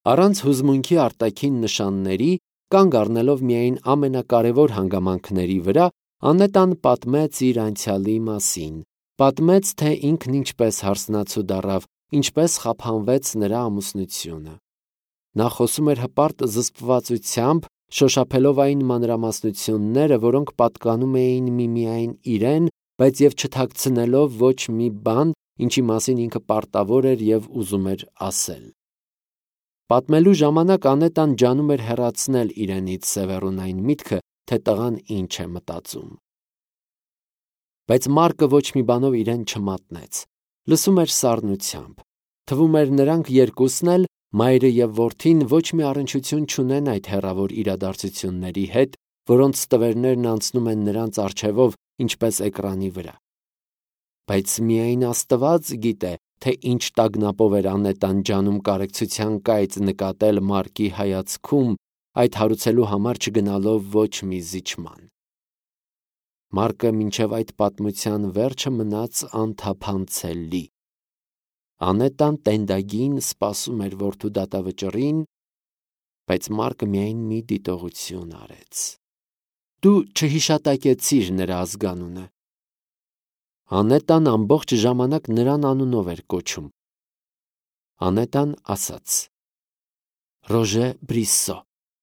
Առանց հուզմունքի արտաքին նշանների, կանգ առնելով միայն ամենակարևոր հանգամանքների վրա, Անետան պատմեց իր անցյալի մասին, պատմեց, թե ինքն ինչպես հարսնացու դառավ, ինչպես խափանվեց նրա ամուսնությունը։ Նա խոսում էր հպարտ զսպվածությամբ, շոշափելով այն մանրամասնությունները, որոնք պատկանում էին միմիայն իրեն, բայց և չթաքցնելով ոչ մի բան, ինչի մասին ինքը պարտավոր էր և ուզում էր ասել։ Պատմելու ժամանակ Անետան ջանում էր հեռացնել իրենից սևեռուն այն միտքը, թե տղան ինչ է մտածում։ Բայց Մարկը ոչ մի բանով իրեն չմատնեց, լսում էր սառնությամբ։ Թվում էր նրանք երկուսն էլ, մայրը և որդին, ոչ մի առնչություն չունեն այդ հեռավոր իրադարձությունների հետ, որոնց տվերներն անցնում են նրանց առջևով, ինչպես էկրանի վրա։ Բայց միայն Աստված գիտե, թե ինչ տագնապով էր Անետան ջանում կարեկցության կայծ նկատել Մարկի հայացքում, այդ հարուցելու համար չգնալով ոչ մի զիջման։ Մարկը մինչև այդ պատմության վերջը մնաց անթափանցելի։ Անետան տենդագին սպասում էր որդու դատավճռին, բայց Մարկը միայն մի դիտողություն արեց։ Դու չհիշատակեցիր նրա ազգանունը։ Անետան ամբողջ ժամանակ նրան անունով էր կոչում։ Անետան ասաց. Ռոժե Բրիսսո։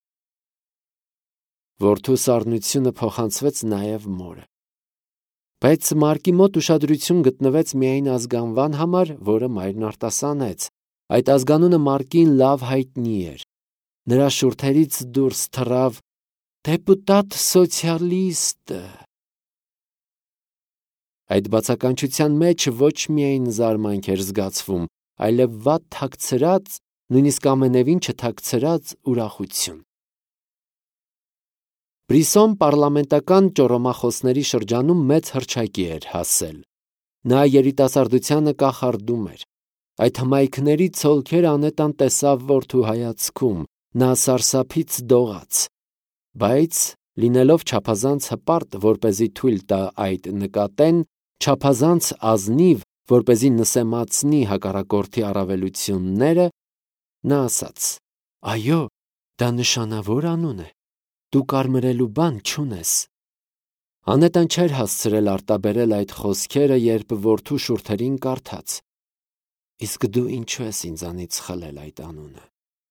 Որդու սառնությունը փոխանցվեց նաև մորը։ Բայց Մարկի մոտ ուշադրություն գտնվեց միայն ազգանվան համար, որը մայրն արտասանեց։ Այդ ազգանունը Մարկին լավ հայտնի էր։ Նրա շուրթերից դուրս թռավ դեպուտատ սոցիալիստը։ Այդ բացականչության մեջ ոչ միայն զարմանք էր զգացվում, այլև վատ թաքցրած, նույնիսկ ամենևին չթաքցրած ուրախություն։ Բրիսոն պառլամենտական ճոռոմախոսների շրջանում մեծ հռչակի էր հասել։ Նա երիտասարդությանը կախարդում էր։ Այդ հմայքների ցոլքերը Անետան տեսավ որդու հայացքում, նա սարսափից դողաց։ Բայց, լինելով չափազանց հպարտ, որպեսզի թույլ տա այդ նկատեն, չափազանց ազնիվ, որպեսզի նսեմացնի հակառակորդի առավելությունները, նա ասաց. Այո, դա նշանավոր անուն է։ Դու կարմրելու բան չունես։ Անետան չէր հասցրել արտաբերել այդ խոսքերը, երբ որդու շուրթերին կարդաց. Իսկ դու ինչու ես ինձանից խլել այդ անունը։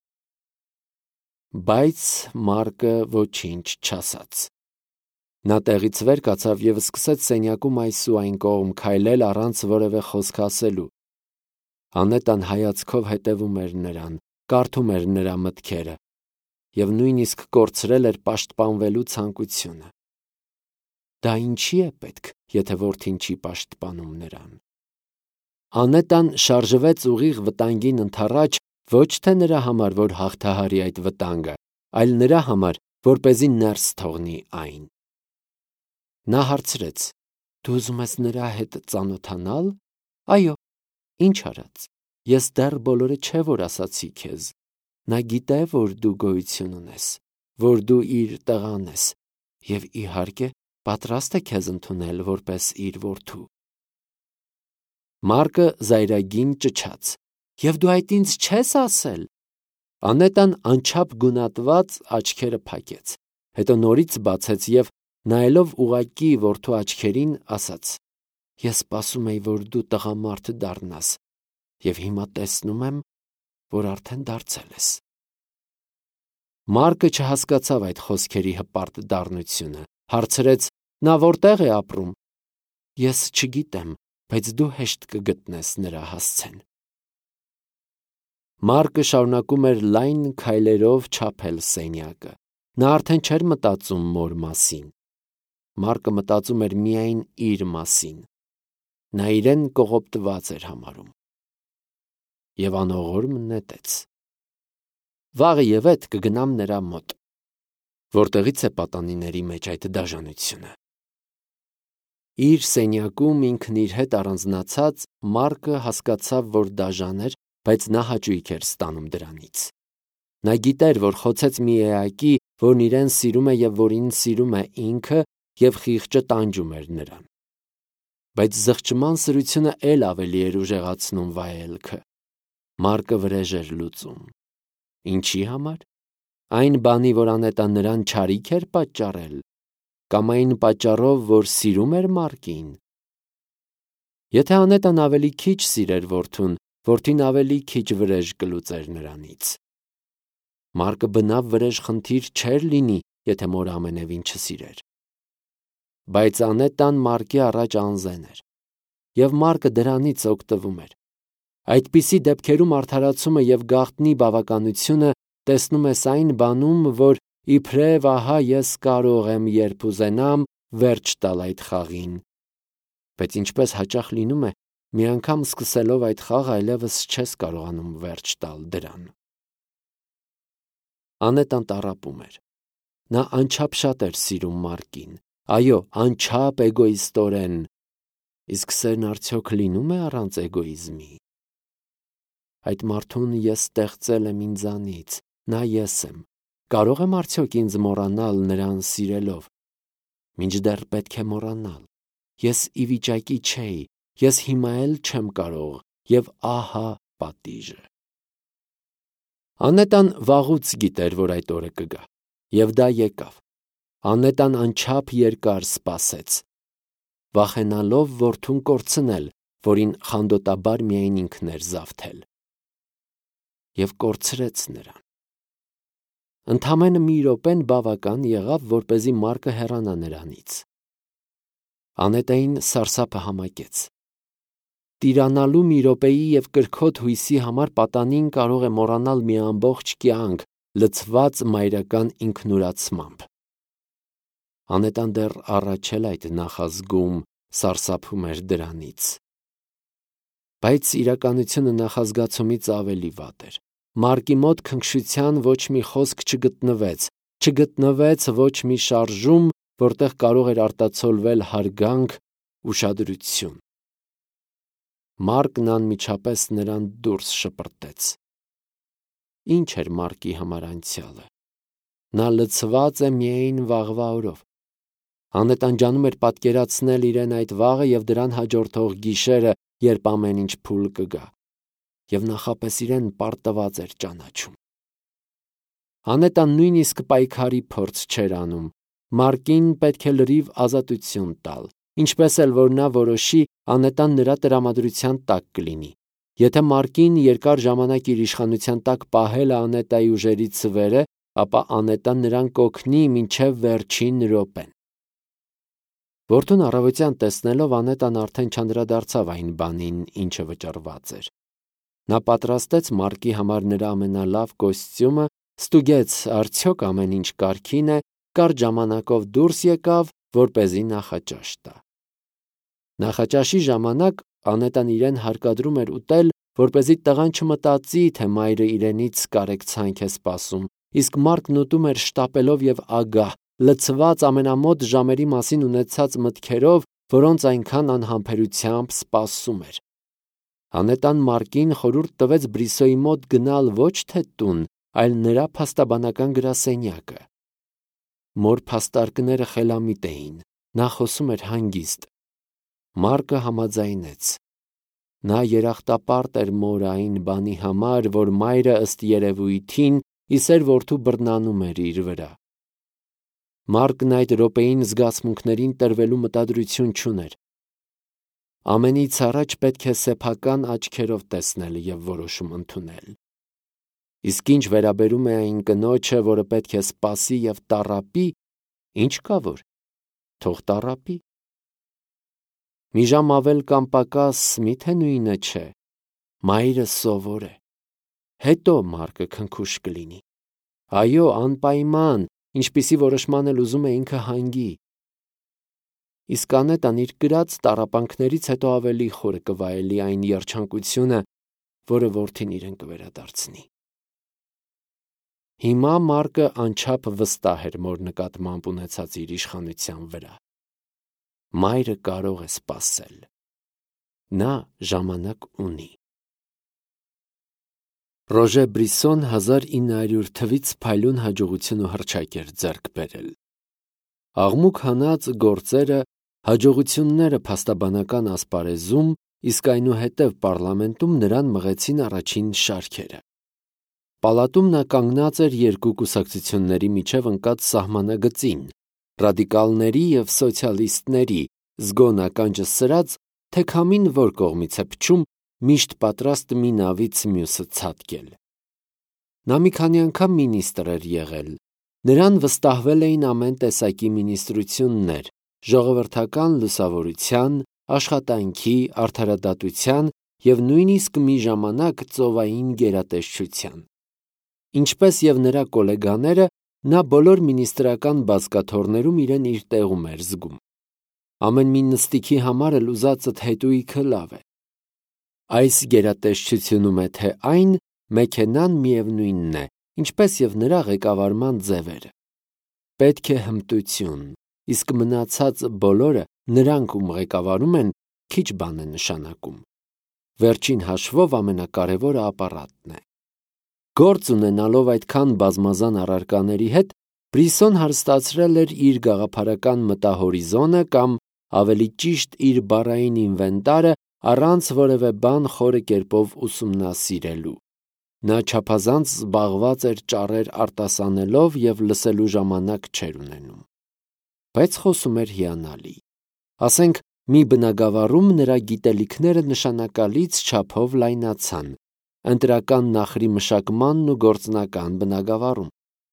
Բայց Մարկը ոչինչ չասաց։ Նա տեղից վեր կացավ և սկսեց սենյակում այս ու այն կողմ քայլել առանց որևէ խոսք ասելու։ Անետան հայացքով հետևում էր նրան, կարդում էր նրա մտքերը և նույնիսկ կորցրել էր պաշտպանվելու ցանկությունը։ Դա ինչի է պետք, եթե որդին չի պաշտպանում նրան։ Անետան շարժվեց ուղիղ վտանգին ընդառաջ, ոչ թե նրա համար, որ հաղթահարի այդ վտանգը, այլ նրա համար, որպեսզի ներս թողնի այն։ Նա հարցրեց. Դու ուզում ես նրա հետ ծանոթանալ։ Այո, ինչ արած։ Ես դեռ բոլորը չէ, որ ասացի քեզ։ Նա գիտե, որ դու գոյություն ունես, որ դու իր տղան ես, և իհարկե պատրաստ է քեզ ընդունել որպես իր որդու։ Մարկը զայրագին ճչաց. Եվ դու այդ ինձ չես ասել։ Անետան անչափ գունատված աչքերը փակեց, հետո նորից բացեց և, նայելով ուղղակի որդու աչքերին, ասաց. Ես սպասում էի, որ դու տղամարդ դառնաս, և հիմա տեսնում եմ, որ արդեն դարձել ես։ Մարկը չհասկացավ այդ խոսքերի հպարտ դառնությունը, հարցրեց. Նա որտեղ է ապրում։ Ես չգիտեմ, բայց դու հեշտ կգտնես նրա հասցեն։ Մարկը շարունակում էր լայն քայլերով չափել սենյակը։ Նա արդեն չէր մտածում մոր մասին։ Մարկը մտածում էր միայն իր մասին։ Նա իրեն կողոպտված էր համարում։ Եվ անողորմ նետեց. Վաղը և էդ կգնամ նրա մոտ։ Որտեղից է պատանիների մեջ այդ դաժանությունը։ Իր սենյակում ինքն իր հետ առանձնացած, Մարկը հասկացավ, որ դաժան էր, բայց նա հաճույք էր ստանում դրանից։ Նա գիտեր, որ խոցեց մի էակի, որն իրեն սիրում է և որին սիրում է ինքը, և խիղճը տանջում էր նրան։ Բայց զղջման սրությունը էլ ավելի էր ուժեղացնում վայելքը։ Մարկը վրեժ էր լուծում։ Ինչի համար։ Այն բանի, որ Անետան նրան չարիք էր պատճառել, կամ այն պատճառով, որ սիրում էր Մարկին։ Եթե Անետան ավելի քիչ սիրեր որդուն, որդին ավելի քիչ վրեժ կլուծեր նրանից։ Մարկը բնավ վրեժ խնդիր չէր լինի, եթե մորը ամենևին չսիրեր։ Բայց Անետան Մարկի առաջ անզեն էր, և Մարկը դրանից օգտվում էր։ Այդպիսի դեպքերում արդարացումը և գաղտնի բավականությունը տեսնում ես այն բանում, որ իբրև ահա ես կարող եմ, երբ ուզենամ, վերջ տալ այդ խաղին։ Բայց ինչպես հաճախ լինում է, մի անգամ սկսելով այդ խաղը այլևս չես կարողանում վերջ տալ դրան։ Անետան տառապում էր։ Նա անչափ շատ էր սիրում Մարկին, այո, անչափ էգոիստորեն։ Իսկ սերն արդյոք լինում է առանց էգոիզմի։ Այդ մարդուն ես ստեղծել եմ ինձանից, նա ես եմ։ Կարող եմ արդյոք ինձ մոռանալ նրան սիրելով։ Մինչդեռ պետք է մոռանալ։ Ես ի վիճակի չէի, ես հիմա էլ չեմ կարող, և ահա պատիժը։ Անետան վաղուց գիտեր, որ այդ օրը կգա, և դա եկավ։ Անետան անչափ երկար սպասեց, վախենալով որդուն կորցնել, որին խանդոտաբար միայն ինքն էր զավթել։ Եվ կորցրեց նրան։ Ընդամենը մի րոպեն բավական եղավ, որպեսզի Մարկը հեռանա նրանից։ Անետային սարսափը համակեց։ Տիրանալու մի րոպեի և կրքոտ հույսի համար պատանին կարող է մոռանալ մի ամբողջ կյանք, լցված մայրական ինքնուրացմամբ։ Անետան դեռ առաջ էլ այդ նախազգում սարսափում էր դրանից։ Բայց իրականությունը նախազգացումից ավելի վատ էր։ Մարկի մոտ քնքշության ոչ մի խոսք չգտնվեց ոչ մի շարժում, որտեղ կարող էր արտացոլվել հարգանք, ուշադրություն։ Մարկն անմիջապես նրան դուրս շպրտեց։ Ինչ էր Մարկի համար անցյալը։ Նա լցված է միայն վաղվա օրով։ Անետան ջանում էր պատկերացնել իրեն այդ վաղը և դրան հաջորդող գիշերը, երբ ամեն ինչ փուլ կգա, և նախապես իրեն պարտված էր ճանաչում։ Անետան նույնիսկ պայքարի փորձ չէր անում։ Մարկին պետք է լրիվ ազատություն տալ, ինչպես էլ որ նա որոշի, Անետան նրա տրամադրության տակ կլինի։ Եթե Մարկին երկար ժամանակ իր իշխանության տակ պահելը Անետայի ուժերից վեր է, ապա Անետան նրան կօգնի մինչև վերջին րոպեն։ Որդուն առավոտյան տեսնելով Անետան արդեն չանդրադարձավ այն բանին, ինչը վճռված էր։ Նա պատրաստեց Մարկի համար նրա ամենալավ կոստյումը, ստուգեց արդյոք ամեն ինչ կարգին է, կարճ ժամանակով դուրս եկավ, որպեսզի նախաճաշ տա։ Նախաճաշի ժամանակ Անետան իրեն հարկադրում էր ուտել, որպեսզի տղան չմտածի, թե մայրը իրենից կարեկցանք է սպասում, իսկ Մարկն ուտում էր շտապելով և ագահ, լցված ամենամոտ ժամերի մասին ունեցած մտքերով, որոնց այնքան անհամբերությամբ սպասում էր։ Անետան Մարկին խորհուրդ տվեց Բրիսոյի մոտ գնալ ոչ թե տուն, այլ նրա փաստաբանական գրասենյակը։ Մոր փաստարկները խելամիտ էին, նա խոսում էր հանգիստ։ Մարկը համաձայնեց։ Նա երախտապարտ էր մոր այն բանի համար, որ մայրը ըստ երևույթին իսեր որդու բռնանում էր իր վրա։ Մարկն այդ րոպեին զգացմունքներին տրվելու մտադրություն չուներ։ Ամենից առաջ պետք է սեփական աչքերով տեսնել և որոշում ընդունել։ Իսկ ինչ վերաբերում է այն կնոջը, որը պետք է սպասի և տառապի, ինչ կա որ, թող տառապի։ Մի ժամ ավել կամ պակաս միթե նույնը չէ։ Մայրը սովոր է։ Հետո Մարկը քնքուշ կլինի։ Այո, անպայման, ինչպիսի որոշման էլ ուզում է ինքը հանգի։ Իսկ Անետան իր կրած տառապանքներից հետո ավելի խորը կվայելի այն երջանկությունը, որը որդին իրեն կվերադարձնի։ Հիմա Մարկը անչափ վստահ էր մոր նկատմամբ ունեցած իր իշխանության վրա։ Մայրը կարող է սպասել։ Նա ժամանակ ունի։ Ռոժե Բրիսոն 1900 թվից փայլուն հաջողություն ու հռչակ էր ձեռք բերել։ Աղմուկ հանած գործերը, հաջողությունները փաստաբանական ասպարեզում, իսկ այնուհետև պարլամենտում նրան մղեցին առաջին շարքերը։ պալատում նա կանգնած էր երկու կուսակցությունների միջև ընկած սահմանագծին, ռադիկալների և սոցիալիստների, զգոն սրած, թե քամին որ կողմից է փչում, միշտ պատրաստ մի նավից մյուսը ցատկել։ Նա մի քանի անգամ մինիստր էր եղել։ Նրան վստահվել էին ամեն տեսակի մինիստրություններ՝ ժողովրդական լուսավորության, աշխատանքի, արդարադատության և նույնիսկ մի ժամանակ ծովային գերատեսչության։ Ինչպես և նրա կոլեգաները, նա բոլոր մինիստրական բազկաթոռներում իրեն իր տեղում էր զգում։ Ամեն մի նստիքի համար էլ ուզածդ հետույքը լավ է։ Այս գերատեսչությունում է թե այն, մեքենան միևնույնն է, ինչպես և նրա ղեկավարման ձևերը։ Պետք է հմտություն, իսկ մնացած բոլորը նրանք, ում ղեկավարում են, քիչ բան է նշանակում։ Վերջին հաշվով ամենակարևորը ապարատն է։ Գործ ունենալով այդքան բազմազան առարկաների հետ, Բրիսոն հարստացրել էր իր գաղափարական մտահորիզոնը կամ, ավելի ճիշտ, իր բառային ինվենտարը առանց որևէ բան խորը կերպով ուսումնասիրելու։ Նա չափազանց զբաղված էր ճառեր արտասանելով և լսելու ժամանակ չէր ունենում։ Բայց խոսում էր հիանալի։ Ասենք, մի բնագավառում նրա գիտելիքները նշանակալից չափով լայնացան, ընտրական նախրի մշակմանն ու գործնական բնագավառում։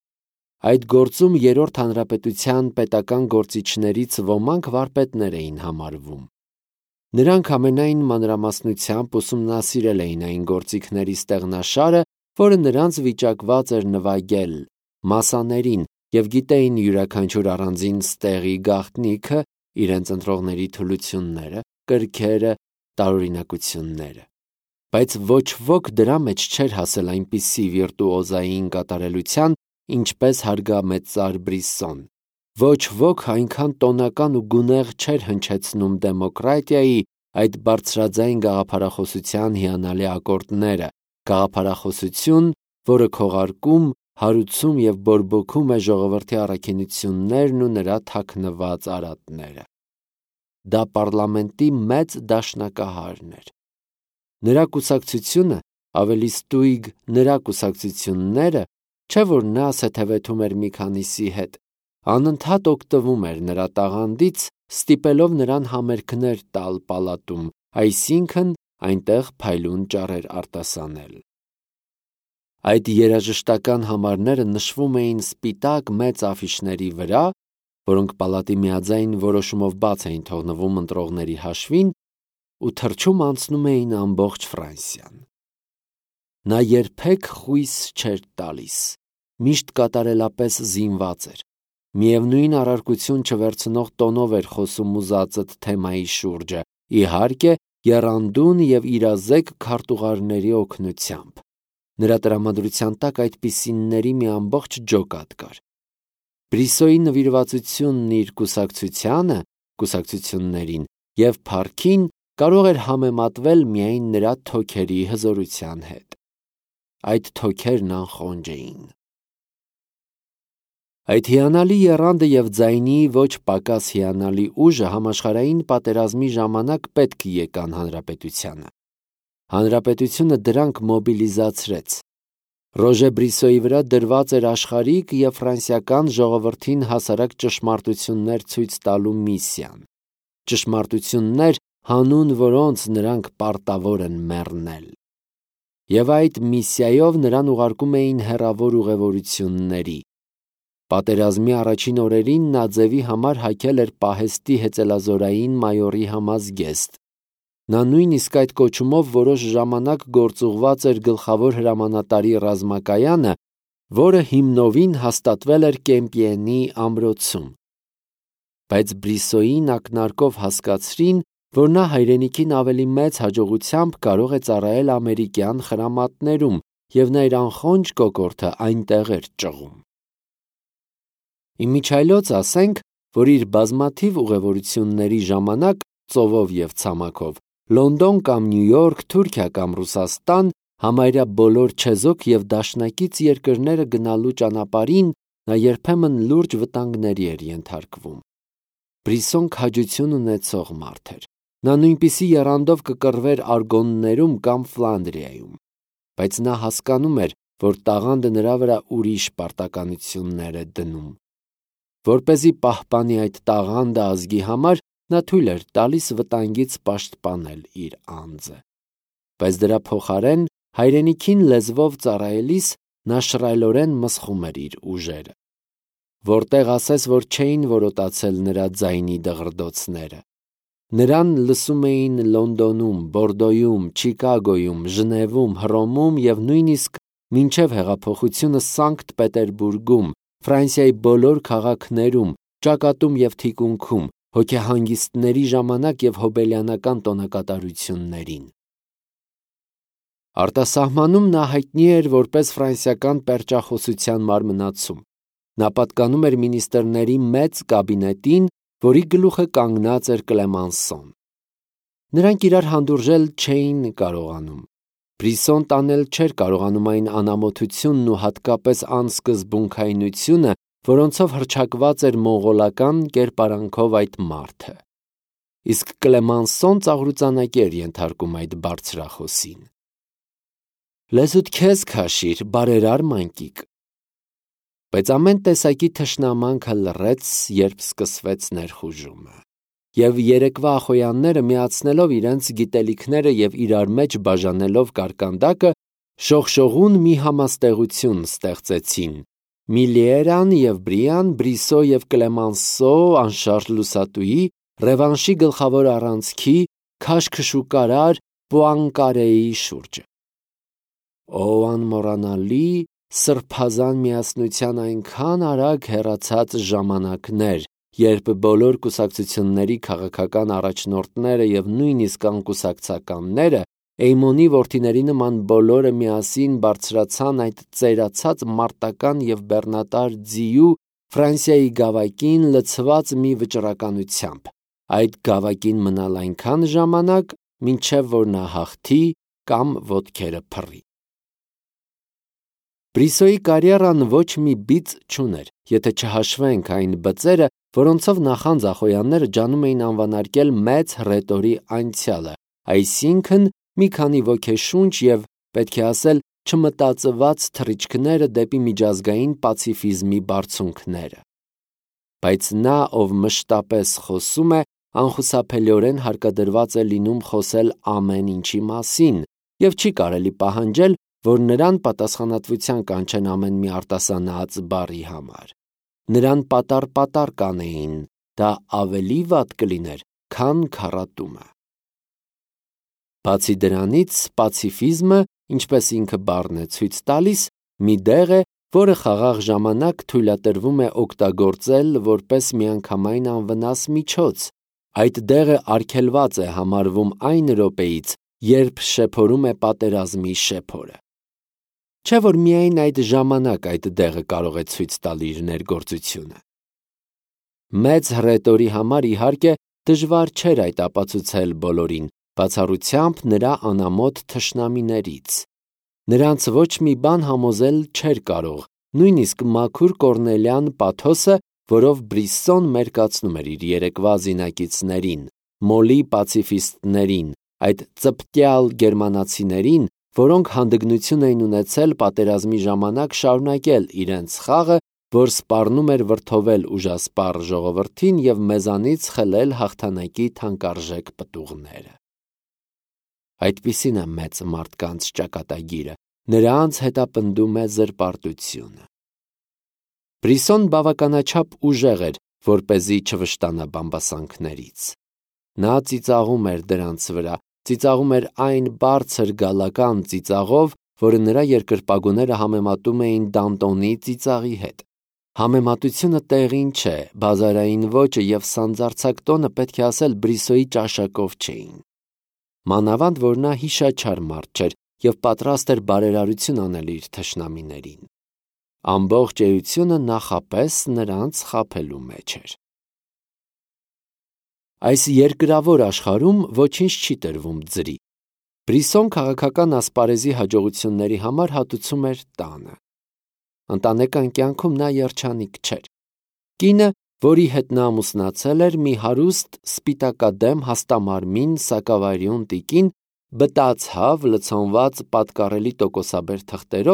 Այդ գործում Երրորդ հանրապետության պետական գործիչներից ոմանք վարպետներ էին համարվում։ Նրանք ամենայն մանրամասնությամբ ուսումնասիրել էին այն գործիքների ստեղնաշարը, որը նրանց վիճակված էր նվագել, մասաներին, և գիտեին յուրաքանչյուր առանձին ստեղի գաղտնիքը, իրենց ընտրողների թուլությունները, կրքերը, տարօրինակությունները։ Բայց ոչ ոք դրա մեջ չէր հասել այնպիսի վիրտուոզային կատարելության, ինչպես հարգամեծար Բրիսոն։ Ոչ ոք այնքան տոնական ու գունեղ չէր հնչեցնում դեմոկրատիայի այդ բարձրաձայն գաղափարախոսության հիանալի ակորդները, գաղափարախոսություն, որը քողարկում, հարուցում և բորբոքում է ժողովրդի առաքինություններն ու նրա թաքնված արատները։ Դա պառլամենտի մեծ դաշնակահարն էր։ Նրա կուսակցությունը, ավելի ստույգ նրա կուսակցությունները, չէ որ նա սեթևեթում էր մի քանիսի հետ, անընդհատ օգտվում էր նրա տաղանդից, ստիպելով նրան համերգներ տալ պալատում, այսինքն այնտեղ փայլուն ճառեր արտասանել։ Այդ երաժշտական համարները նշվում էին սպիտակ մեծ աֆիշների վրա, որոնք պալատի միաձայն որոշումով բաց էին թողնվում ընտրողների հաշվին ու թռչում անցնում էին ամբողջ Ֆրանսիան։ Նա երբեք խույս չէր տալիս, միշտ կատարելապես զինված էր, միևնույն առարկություն չվերցնող տոնով էր խոսում ուզածդ թեմայի շուրջը, իհարկե, եռանդուն և իրազեկ քարտուղարների օգնությամբ։ Նրա տրամադրության տակ այդպիսինների մի ամբողջ ջոկատ կար։ Բրիսոյի նվիրվածությունն իր կուսակցությանը, կուսակցություններին և փառքին կարող էր համեմատվել միայն նրա թոքերի հզորության հետ։ Այդ թոքերն անխոնջ էին։ Այդ հիանալի եռանդը և ձայնի ոչ պակաս հիանալի ուժը համաշխարհային պատերազմի ժամանակ պետք եկան հանրապետությանը։ Հանրապետությունը դրանք մոբիլիզացրեց։ Ռոժե Բրիսոյի վրա դրված էր աշխարհիկ և ֆրանսիական ժողովրդին հասարակ ճշմարտություններ ցույց տալու միսիան։ Ճշմարտություններ, հանուն որոնց նրանք պարտավոր են մեռնել։ Եվ այդ միսիայով նրան ուղարկում էին հեռավոր ուղևորությունների։ Պատերազմի առաջին օրերին նա ձևի համար հագել էր պահեստի հեծելազորային մայորի համազգեստ։ Նա նույնիսկ այդ կոչումով որոշ ժամանակ գործուղված էր գլխավոր հրամանատարի ռազմակայանը, որը հիմնովին հաստատվել էր Կեմպիենի ամրոցում։ Բայց Բրիսոյին ակնարկով հասկացրին, որ նա հայրենիքին ավելի մեծ հաջողությամբ կարող է ծառայել ամերիկյան խրամատներում, և նա իր անխոնջ կոկորդը այնտեղ էր ճղում։ Իմիջիայլոց ասենք, որ իր բազմաթիվ ուղևորությունների ժամանակ, ծովով և ցամաքով, Լոնդոն կամ Նյու Յորք, Թուրքիա կամ Ռուսաստան, համարյա բոլոր չեզոք և դաշնակից երկրները գնալու ճանապարհին նա երբեմն լուրջ վտանգների էր ենթարկվում։ Բրիսոն քաջություն ունեցող մարդ էր։ Նա նույնպիսի եռանդով կկռվեր Արգոններում կամ Ֆլանդրիայում։ Բայց նա հասկանում էր, որ տաղանդը նրա վրա ուրիշ պարտականություններ է դնում։ Որպեսզի պահպանի այդ տաղանդը ազգի համար, նա թույլ էր տալիս վտանգից պաշտպանել իր անձը։ Բայց դրա փոխարեն հայրենիքին լեզվով ծառայելիս նա շռայլորեն մսխում էր իր ուժերը։ Որտեղ ասես, որ չէին որոտացել նրա ձայնի դղրդոցները։ Նրան լսում էին Լոնդոնում, Բորդոյում, Չիկագոյում, Ժնևում, Հռոմում և նույնիսկ մինչև հեղափոխությունը Սանկտ Պետերբուրգում, Ֆրանսիայի բոլոր քաղաքներում, ճակատում և թիկունքում, հոգեհանգիստների ժամանակ և հոբելյանական տոնակատարություններին։ Արտասահմանում նա հայտնի էր որպես ֆրանսիական պերճախոսության մարմնացում։ Նա պատկանում էր մինիստրների մեծ կաբինետին, որի գլուխը կանգնած էր Կլեմանսոն։ Նրանք իրար հանդուրժել չէին կարողանում։ Բրիսոն տանել չէր կարողանում այն անամոթությունն ու հատկապես անսկզբունքայնությունը, որոնցով հռչակված էր մոնղոլական կերպարանքով այդ մարդը։ Իսկ Կլեմանսոն ծաղրուծանակի էր ենթարկում այդ բարձրախոսին։ Լեզուդ քեզ քաշիր, բարերար մանկիկ։ Բայց ամեն տեսակի թշնամանքը լռեց, երբ սկսվեց ներխուժումը։ Եվ երեկվա ախոյանները միացնելով իրենց գիտելիքները և իրար մեջ բաժանելով կարկանդակը, շողշողուն մի համաստեղություն ստեղծեցին։ Միլիերան և Բրիան, Բրիսո և Կլեմանսո անշարժ լուսատուի, ռևանշի գլխավոր առանցքի, քաշքշուկարար Պուանկարեի շուրջը։ Օ, անմոռանալի, սրբազան միասնության այնքան արագ հեռացած ժամանակներ, երբ բոլոր կուսակցությունների քաղաքական առաջնորդները և նույնիսկ անկուսակցականները Էյմոնի որդիների նման բոլորը միասին բարձրացան այդ ծերացած մարտական և բեռնատար ձիու Ֆրանսիայի գավակին լցված մի վճռականությամբ, այդ գավակին մնալ այնքան ժամանակ, մինչև որ նա հաղթի կամ ոտքերը փռի։ Բրիսոյի կարիերան ոչ մի բիծ չուներ, եթե չհաշվենք այն բծերը, որոնցով նախանձ ախոյանները ջանում էին անվանարկել մեծ հռետորի անցյալը, այսինքն մի քանի ոգեշունչ և, պետք է ասել, չմտածված թռիչքները դեպի միջազգային պացիֆիզմի բարձունքները։ Բայց նա, ով մշտապես խոսում է, անխուսափելիորեն հարկադրված է լինում խոսել ամեն ինչի մասին և չի կարելի պահանջել, որ նրան պատասխանատվության կանչեն ամեն մի արտասանած բառի համար։ Նրան պատառ կանեին, դա ավելի վատ կլիներ, քան քառատումը։ Բացի դրանից, պացիֆիզմը, ինչպես ինքը բառն է ցույց տալիս, մի դեղ է, որը խաղաղ ժամանակ թույլատրվում է օգտագործել որպես միանգամայն անվնաս միջոց։ Այդ դեղը արգելված է համարվում այն րոպեից, երբ շեփորում է պատերազմի շեփորը։ Չէ՞ որ միայն այդ ժամանակ այդ դեղը կարող է ցույց տալ իր ներգործությունը։ Մեծ հռետորի համար, իհարկե, դժվար չէր այդ ապացուցել բոլորին, բացառությամբ նրա անամոթ թշնամիներից։ Նրանց ոչ մի բան համոզել չէր կարող, նույնիսկ մաքուր կորնելյան պաթոսը, որով Բրիսոն մերկացնում էր իր երեկվա զինակիցներին, մոլի պացիֆիստներին, այդ ծպտյալ գերմանացիներին, որոնք հանդգնություն էին ունեցել պատերազմի ժամանակ շարունակել իրենց խաղը, որ սպառնում էր վրդովել ուժասպառ ժողովրդին և մեզանից խլել հաղթանակի թանկարժեք պտուղները։ Այդպիսին է մեծ մարդկանց ճակատագիրը, նրանց հետապնդում է զրպարտությունը։ Բրիսոն բավականաչափ ուժեղ էր, որպեսզի չվշտանա բամբասանքներից։ Նա ծիծաղում էր դրանց վրա, ծիծաղում էր այն բարձր գալական ծիծաղով, որը նրա երկրպագուները համեմատում էին Դանտոնի ծիծաղի հետ։ Համեմատությունը տեղին չէ, բազարային ոճը և սանձարձակ տոնը, պետք է ասել, Բրիսոյի ճաշակով չէին։ Մանավանդ, որ նա հիշաչար մարդ չէր և պատրաստ էր բարերարություն անել իր թշնամիներին։ Ամբողջ էությունը նախապես նրանց խաբելու մեջ էր։ Այս երկրավոր աշխարհում ոչինչ չի տրվում ձրի։ Բրիսոն քաղաքական ասպարեզի հաջողությունների համար հատուցում էր տանը։ Ընտանեկան կյանքում նա երջանիկ չէր։ Կինը, որի հետ նա ամուսնացել էր, մի հարուստ, սպիտակադեմ, հաստամարմին, սակավարյուն տիկին, բտացավ, լցոնված պատկառելի տոկոսաբեր թղթերով,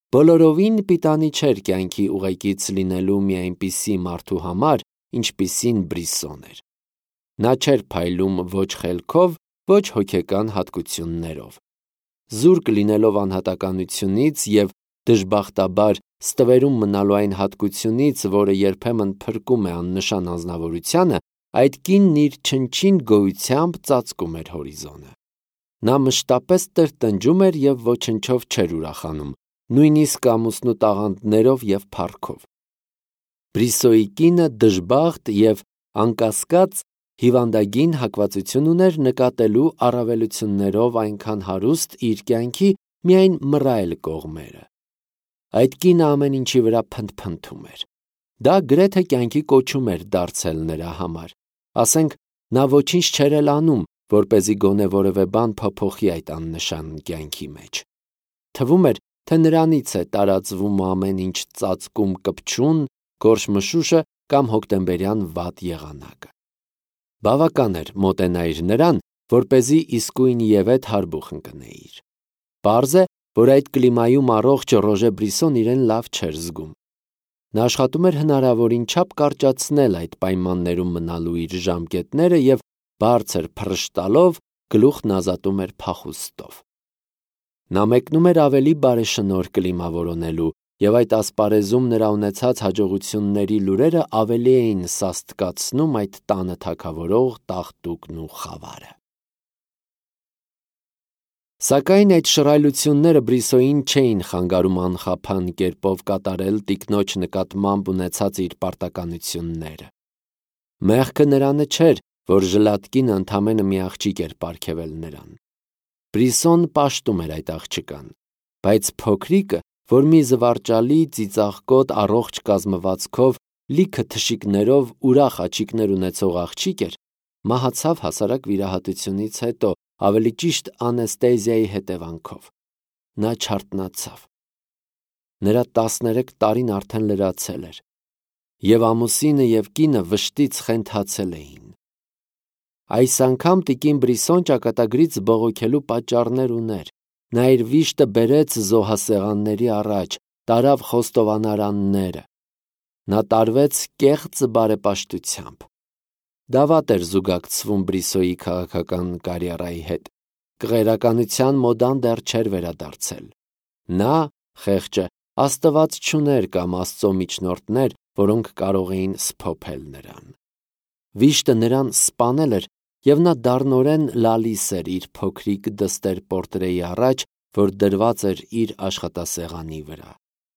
Բոլորովին պիտանի չէր կյանքի ուղեկից լինելու մի այնպիսի մարդու համար, ինչպիսին Բրիսոն էր։ Նա չէր փայլում ոչ խելքով, ոչ հոգեկան հատկություններով։ Զուրկ լինելով անհատականությունից և դժբախտաբար ստվերում մնալու այն հատկությունից, որը երբեմն փրկում է աննշան անձնավորությանը, այդ կինն իր չնչին գոյությամբ ծածկում էր հորիզոնը։ Նա մշտապես տրտնջում էր և ոչնչով չէր ուրախանում, նույնիսկ ամուսնու տաղանդներով և փառքով։ Բրիսոյի կինը դժբախտ և անկասկած հիվանդագին հակվածություն ուներ նկատելու առավելություններով այնքան հարուստ իր կյանքի միայն մռայլ կողմերը։ Այդ կինը ամեն ինչի վրա փնթփնթում էր։ Դա գրեթե կյանքի կոչում էր դարձել նրա համար։ Ասենք, նա ոչինչ չէր էլ անում, որպեսզի գոնե որևէ բան փոփոխի այդ աննշան կյանքի մեջ։ Թվում էր, թե նրանից է տարածվում ամեն ինչ ծածկում կպչուն, գորշ մշուշը կամ հոկտեմբերյան վատ եղանակը։ Բավական էր մոտենայիր նրան, որպեսզի իսկույն ևեթ հարբուխ ընկնեիր։ Պարզ է, որ այդ կլիմայում առողջ Ռոժե Բրիսոն իրեն լավ չէր զգում։ Նա աշխատում էր հնարավորին չափ կարճացնել այդ պայմաններում մնալու իր ժամկետները և բարձր փռշտալով գլուխն ազատում էր փախուստով։ Նա մեկնում էր ավելի բարեշնորհ կլիմա որոնելու, և այդ ասպարեզում նրա ունեցած հաջողությունների լուրերը ավելի էին սաստկացնում այդ տանը թագավորող տաղտուկն ու խավարը։ Սակայն այդ շռայլությունները Բրիսոյին չէին խանգարում անխափան կերպով կատարել տիկնոջ նկատմամբ ունեցած իր պարտականությունները։ Մեղքը նրանը չէր, որ ժլատկին ընդամենը մի աղջիկ էր պարգևել նրան։ Բրիսոն պաշտում էր այդ աղջկան, բայց փոքրիկը, որ մի զվարճալի, ծիծաղկոտ, առողջ կազմվածքով, լիքը թշիկներով ուրախ աչիկներ ունեցող աղջիկ էր, մահացավ հասարակ վիրահատությունից հետո, ավելի ճիշտ անեստեզիայի հետևանքով։ Նա չարթնացավ։ Նրա 13 տարին արդեն լրացել էր, և ամուսինը և կինը վշտից խենթացել էին։ Այս անգամ տիկին Բրիսոն ճակատագրից բողոքելու պատճառներ ուներ։ Նա իր վիշտը բերեց զոհասեղանների առաջ, տարավ խոստովանարանները։ Նա տարվեց կեղծ բարեպաշտությամբ։ Դա վատ էր զուգակցվում Բրիսոյի քաղաքական կարիերայի հետ։ Կղերականության մոդան դեռ չէր վերադարձել։ Նա, խեղճը, աստված չուներ կամ Աստծո միջնորդներ, որոնք կարող էին սփոփել նրան։ Վիշտը նրան սպանել էր, և նա դառնորեն լալիս էր իր փոքրիկ դստեր պորտրեի առաջ, որ դրված էր իր աշխատասեղանի վրա։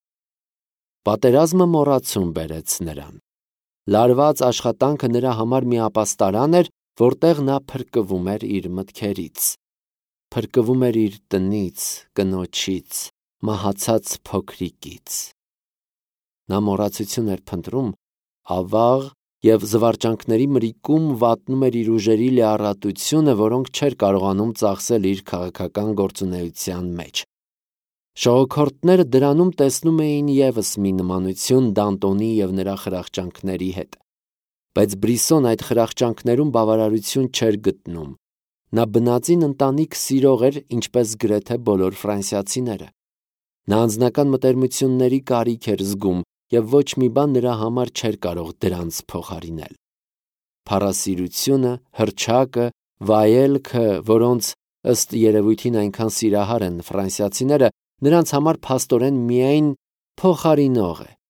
Պատերազմը մոռացում բերեց նրան։ Լարված աշխատանքը նրա համար մի ապաստարան էր, որտեղ նա փրկվում էր իր մտքերից։ Փրկվում էր իր տնից, կնոջից, մահացած փոքրիկից։ Նա մոռացություն էր փնտրում, ավաղ և զվարճանքների մրիկում վատնում էր իր ուժերի լիառատությունը, որոնք չէր կարողանում ծախսել իր քաղաքական գործունեության մեջ։ Ժողովրդները դրանում տեսնում էին ևս մի նմանություն Դանտոնի և նրա խրախճանքների հետ։ Բայց Բրիսոն այդ խրախճանքներում բավարարություն չէր գտնում։ Նա բնածին ընտանիք սիրող էր, ինչպես գրեթե բոլոր ֆրանսիացիները։ Նա անձնական մտերմությունների կարիք էր զգում, և ոչ մի բան նրա համար չէր կարող դրանց փոխարինել։ Փառասիրությունը, հռչակը, վայելքը, որոնց ըստ երևույթին այնքան սիրահար են ֆրանսիացիները, նրանց համար փաստորեն միայն փոխարինող է։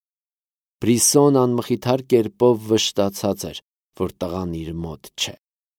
Բրիսոն անմխիթար կերպով վշտացած էր, որ տղան իր մոտ չէ։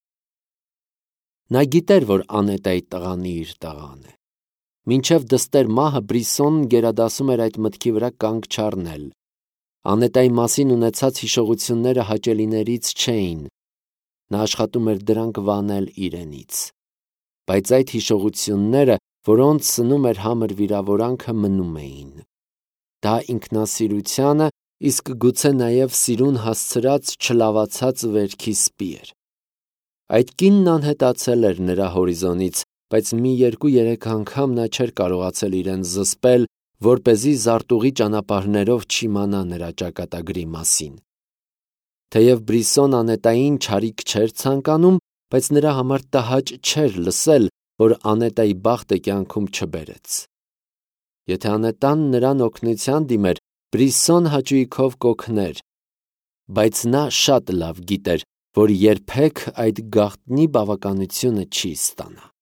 Նա գիտեր, որ Անետայի տղան իր տղան է։ Մինչև դստեր մահը Բրիսոնն գերադասում էր այդ մտքի վրա կանգ չառնել։ Անետայի մասին ունեցած հիշողությունները հաճելիներից չէին։ Նա աշխատում էր դրանք վանել իրենից։ Բայց այդ հիշողությունները, որոնց սնում էր համր վիրավորանքը, մնում էին։ Դա ինքնասիրությանը, իսկ գուցե նաև սիրուն հասցրած չլավացած վերքի սպի էր։ Այդ կինն անհետացել էր նրա հորիզոնից, բայց մի 2-3 անգամ նա չէր կարողացել իրեն զսպել, որպեսզի զարտուղի ճանապարհներով չիմանա նրա ճակատագրի մասին։ Թեև Բրիսոն Անետային չարիք չէր ցանկանում, բայց նրա համար տհաճ չէր լսել, որ Անետայի բախտը կյանքում չբերեց։ Եթե անետան նրան օգնության դիմեր, Բրիսսոն հաճույքով կօգներ, բայց նա շատ լավ գիտեր, որ երբեք այդ գաղտնի բավականությունը չի ստանա։